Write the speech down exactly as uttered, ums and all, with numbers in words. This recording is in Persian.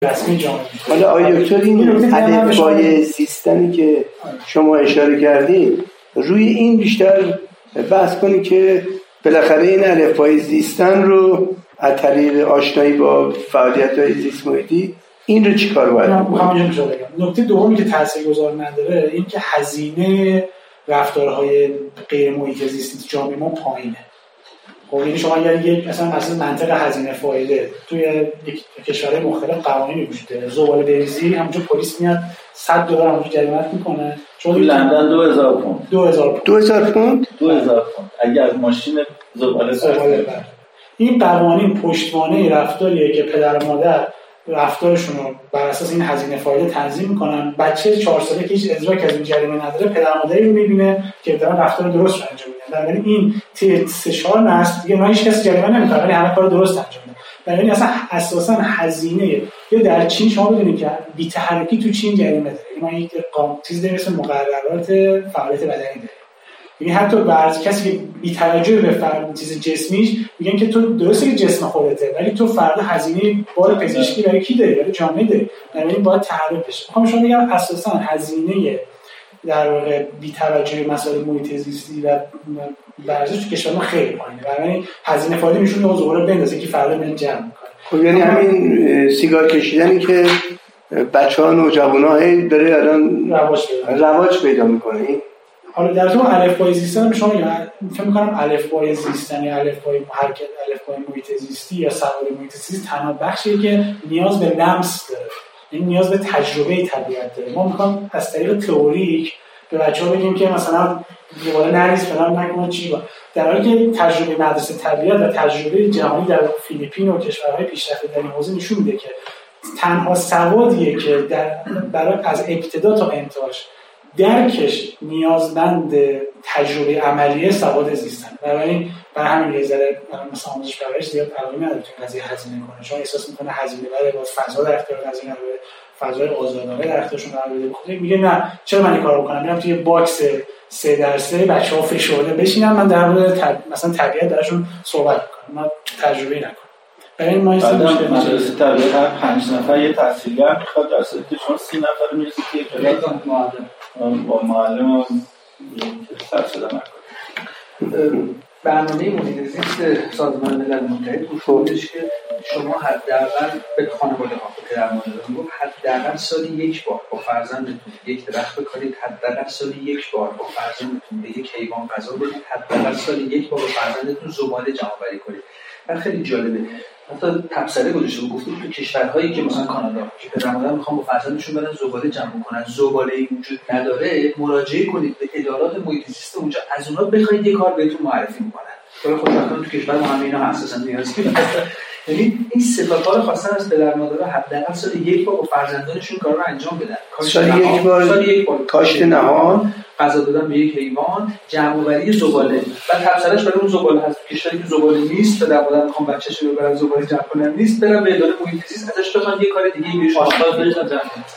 رسمی جامعه. حالا آقای دکتر این الفبای سیستمی که شما اشاره کردید روی این بیشتر بحث کنی که بالاخره این الفبای زیستن رو از طریق آشنایی با فعالیت‌های زیست محیطی این رو چیکار باید بکنیم؟ نکته دومی که تاثیرگذار نداره این که هزینه رفتارهای غیر محیط زیستی جامعه ما پایینه. خب یعنی شما اگر یک مثلا مثلا منطق هزینه فایده توی کشورهای مختلف قوانینی وجود داره، زباله بریزی همونجا پلیس میاد صد دلار همونجا جریمه میکنه. چون لندن دو هزار پوند دو هزار پوند دو هزار پوند دو هزار پوند اگر ماشین زباله زباله بر این قوانین پشتوانه رفتاریه که پدر مادر رفتارشون رو بر اساس این هزینه فایده تنظیم میکنن. بچه چهار ساله که هیچ ادراک از این جریمه نداره پدر مادری رو میبینه که دارن رفتار درست رو انجام میدن. در واقع این تی سه چهار نسل دیگه هیچ کسی جریمه نمیکنه ولی همه کار درست انجام میدن. در واقع اصلا اساسا هزینه یا در چین شما ببینید که بی‌تحرکی تو چین جریمه داره. ما یک قانون چیز داریم اسم مقررات فعالیت بدنی داره. یعنی حتی بعضی کسی که بی توجه به فرد چیز جسمیش میگن که تو درسته که جسم خودته ولی تو فردا هزینه بار پزشکی برای کی داری؟ برای جامعه داری. یعنی باید تعریف بشه. میخوام شما بگم اساسا هزینه در واقع بی توجه به مسائل محیط زیستی و ورزش تو کشور ما خیلی پایینه. برای هزینه فایده میشون یه زوره بندازه که فردا ببین جمع میکنه. خب یعنی همین سیگار کشیدنی که بچه‌ها نوجوان‌ها هی داره الان رواج پیدا رواج پیدا میکنه. حالا در تو الفبای زیستن به شما میگم فکر می‌کنم الفبای زیستن یا الفبای حرکت الفبای محیط زیستی یا سواد محیط زیستی تنها بخشیه که نیاز به لمس داره. این نیاز به تجربه طبیعت داره. ما می‌خوام از طریق تئوریک به بچه‌ها بگیم که مثلا دیواره نریز فلان نکن چی با در حالی که تجربه مدرسه طبیعت و تجربه جهانی در فیلیپین و کشورهای پیشرفته در این حوزه نشون میده که تنها سوادیه که در برای از ابتدا تا انتهاش درکش نیازمند تجربه عملیه سواد زیستن. برای برای همین یه ذره مثلا آموزش پرورش زیاد علاقه نداره تو قضیه هزینه کنه. چون احساس میکنه هزینه برای باز فضا در اختیار هزینه رو فضای آزادانه در اختیارشون قرار بده. بخاطر میگه نه چرا من این کارو بکنم؟ میرم توی باکس سه در سه بچه‌ها فشرده بشینم من در مورد طب... مثلا طبیعت درشون صحبت میکنم. من تجربه نکنم. برای ما این مدرسه طبیعت هر پنج نفر یه تحصیلگر میخواد در صورتی که شما سی نفر میرسید که یک معلم با معلم سر صدا نکنید. برنامه محیط زیست سازمان ملل متحد گفتش که شما حداقل به خانواده ها به پدر مادران گفت حداقل سالی یک بار با فرزندتون یک درخت بکارید، حداقل سالی یک بار با فرزندتون به یک حیوان غذا بدید، حداقل سالی یک بار با فرزندتون زباله جمع‌آوری کنید. خیلی جالبه. حتی تبصره گذاشته بود گفتم تو کشورهایی که مثلا کانادا که پدر مادر میخوان با فرزندشون برن زباله جمع کنن زباله‌ای وجود نداره مراجعه کنید به ادارات محیط زیست اونجا از اونها بخواید یه کار بهتون معرفی میکنن. حالا خوشبختانه تو کشور ما همه اینا اساسا نیازی نیست. یعنی این سه تا کار خواستن از پدر مادرها حداقل سال یک بار با فرزندانشون کارا رو انجام بدن. سال یک بار سال یک بار کاشت نهال غذا دادن به یک حیوان، جمع‌آوری زباله. و تبصرهش برای اون زباله هست. کشوری که زباله نیست، پدر مادر میخوان بچه‌شون رو برن زباله جمع کنن نیست، برن به اداره محیط زیست ازش بخوان یه کار دیگه بهش آشکار بریزن.